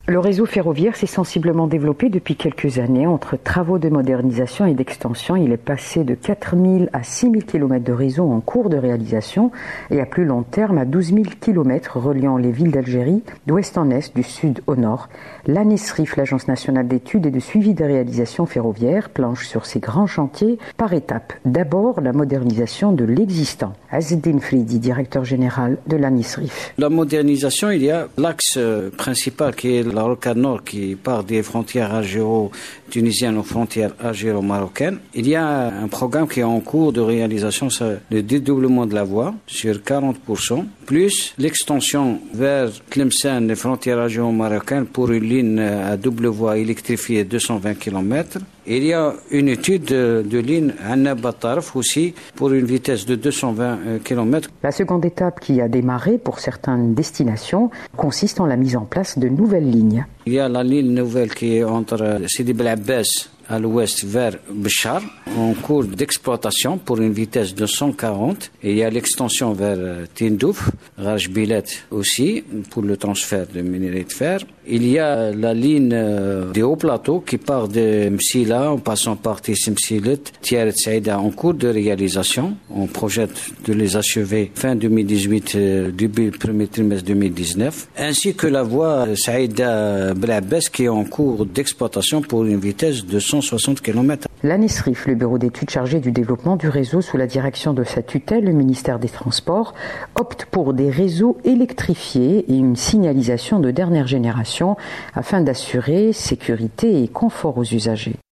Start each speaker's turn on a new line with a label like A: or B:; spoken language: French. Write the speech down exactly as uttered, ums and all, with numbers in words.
A: Le réseau ferroviaire s'est sensiblement développé depuis quelques années. Entre travaux de modernisation et d'extension, il est passé de quatre mille à six mille kilomètres de réseau en cours de réalisation et à plus long terme à douze mille kilomètres reliant les villes d'Algérie d'ouest en est, du sud au nord. L'ANESRIF, l'Agence nationale d'études et de suivi des réalisations ferroviaires, planche sur ces grands chantiers par étapes. D'abord, la modernisation de l'existant. Azzeddine Fridi, directeur général de l'ANESRIF.
B: La modernisation, il y a l'axe principal qui est la rocade nord qui part des frontières algéro-tunisiennes aux frontières algéro-marocaines. Il y a un programme qui est en cours de réalisation, c'est le dédoublement de la voie sur quarante pour cent, plus l'extension vers Tlemcen, les frontières algéro-marocaines, pour une ligne à double voie électrifiée de deux cent vingt kilomètres. Il y a une étude de, de ligne Annaba-Tarf aussi pour une vitesse de deux cent vingt kilomètres.
A: La seconde étape qui a démarré pour certaines destinations consiste en la mise en place de nouvelles lignes.
B: Il y a la ligne nouvelle qui est entre Sidi Bel Abbas à l'ouest vers Béchar, en cours d'exploitation pour une vitesse de cent quarante. Et il y a l'extension vers Tindouf, Raj Bilet aussi, pour le transfert de minerai de fer. Il y a la ligne des hauts plateaux qui part de Msila en passant par Tissimsilet, Tiaret Saïda en cours de réalisation. On projette de les achever fin deux mille dix-huit, début premier trimestre deux mille dix-neuf. Ainsi que la voie Saïda Blabès qui est en cours d'exploitation pour une vitesse de cent soixante kilomètres.
A: L'ANESRIF, le bureau d'études chargé du développement du réseau sous la direction de sa tutelle, le ministère des Transports, opte pour des réseaux électrifiés et une signalisation de dernière génération afin d'assurer sécurité et confort aux usagers.